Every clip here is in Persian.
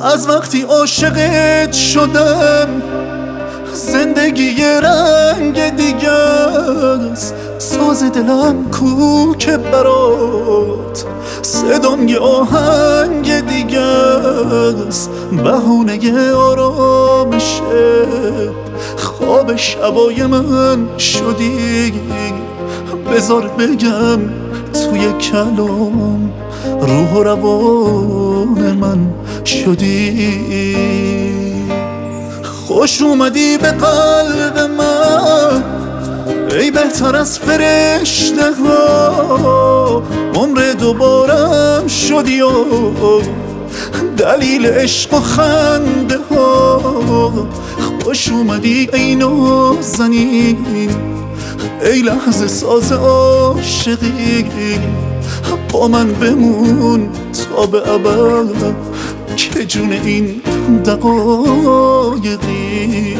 از وقتی عاشقت شدم زندگی یه رنگ دیگه است. ساز دلم کو که برات صدام یه آهنگ دیگه است. بهونه آرامشه خواب شبای من شدی. بذار بگم توی کلام روح و روان من شدی. خوش اومدی به قلب من ای بهتر از فرشته ها. عمر دوبارم شدی و دلیل عشق و خنده ها. خوش اومدی ای نازنین ای لحظه ساز عاشقی. با من بمون تا به ابد که جون این دقایقی.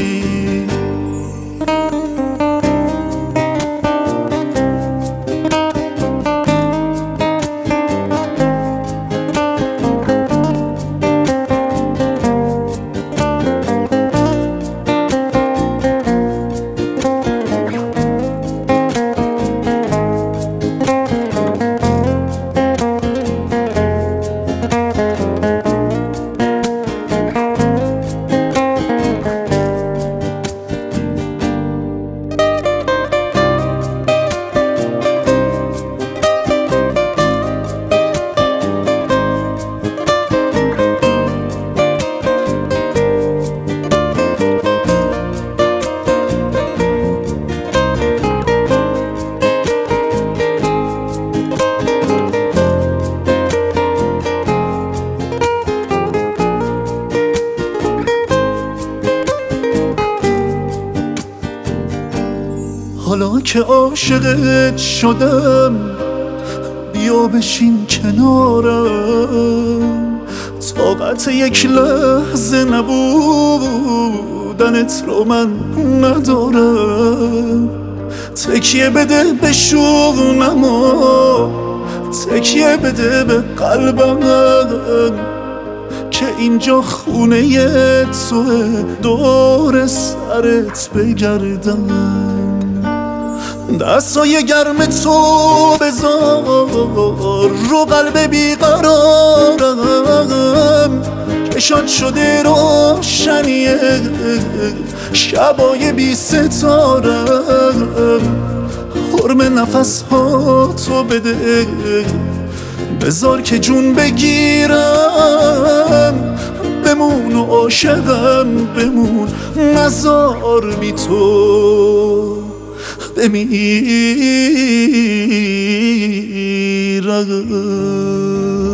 حالا که عاشقت شدم بیا بشین کنارم. طاقت یک لحظه نبودنت رو من ندارم. تکیه بده به شوقم و تکیه بده به قلبم که اینجا خونه توه. دور سرت بگردم دستای گرم تو بذار رو قلب بیقرارم که شاد شده روشنیه شبای بی ستارم. حرم نفس ها تو بده بذار که جون بگیرم. بمون و عاشقم بمون نزار بی تو بمیرم.